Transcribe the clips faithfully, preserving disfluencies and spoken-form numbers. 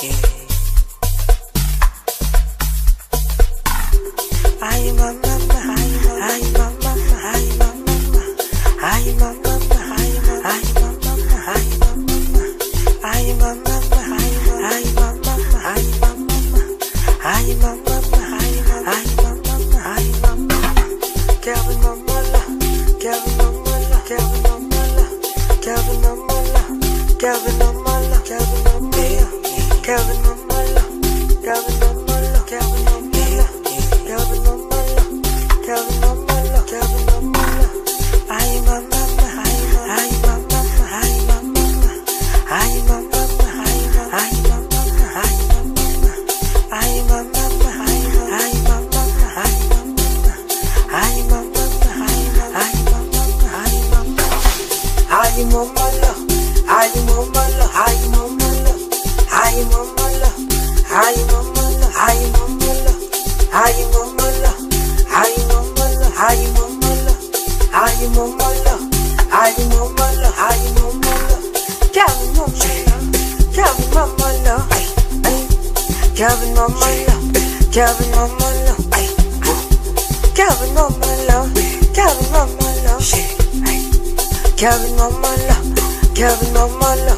Ay mama, ay mama, ay mama, ay mama, ay mama, ay mama, ay mama, ay mama, ay mama, ay mama, ay mama, ay mama, ay mama. Calvin mama la, Calvin mama la, Calvin mama la, Calvin mama la, Calvin mama la, Calvin mama la, Calvin mama la, Calvin mama la, Calvin mama la. Calvin mama la, Calvin mama la, Calvin mama la. Ay mama, ay mama, ay mama, ay mama, ay mama, ay mama, ay mama, ay mama, ay mama, ay mama, ay mama, ay mama, ay mama. Ay mama la, ay mama la, ay mama la, ay mama la, ay mama la, ay mama la. Ay mama la, ay mama la, ay mama la, ay mama la, ay mama la, ay mama la. Calvin mama la, Calvin mama la, Calvin mama la, Calvin mama la, Calvin mama la, Calvin mama la, Calvin mama la, Calvin mama la.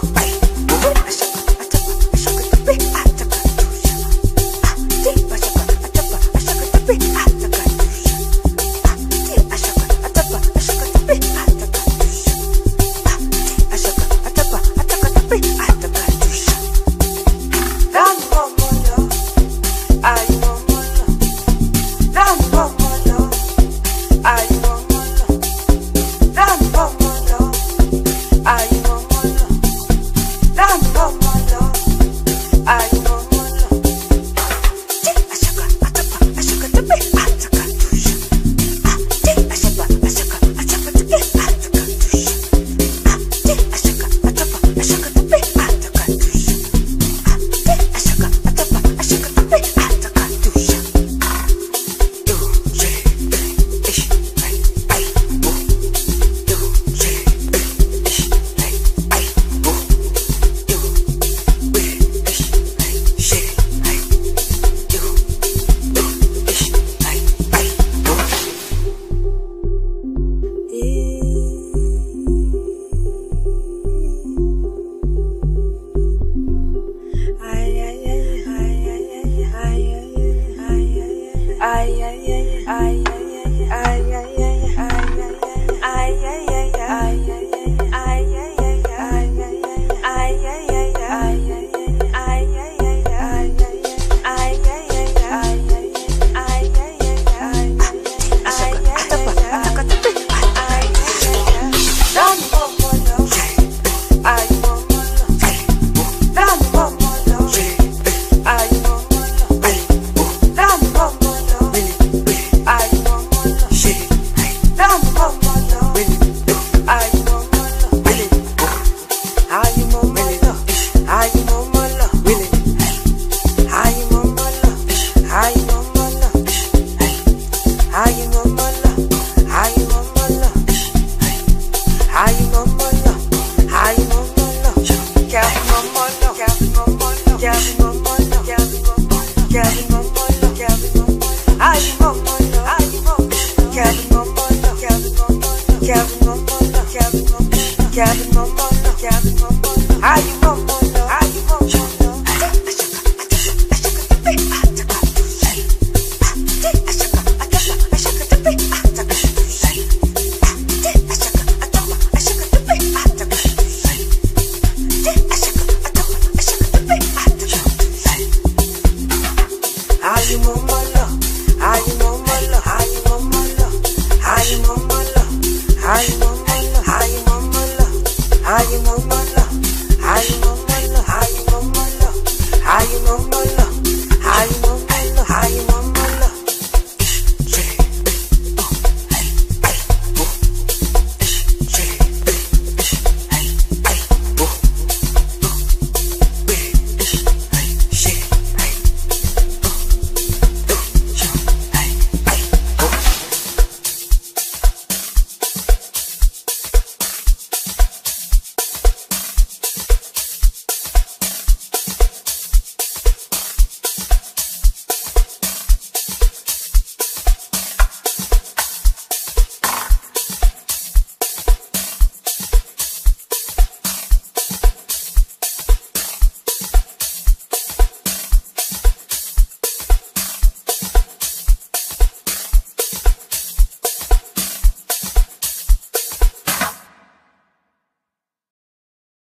Calvin mama, Calvin mama, Calvin mama, Calvin mama.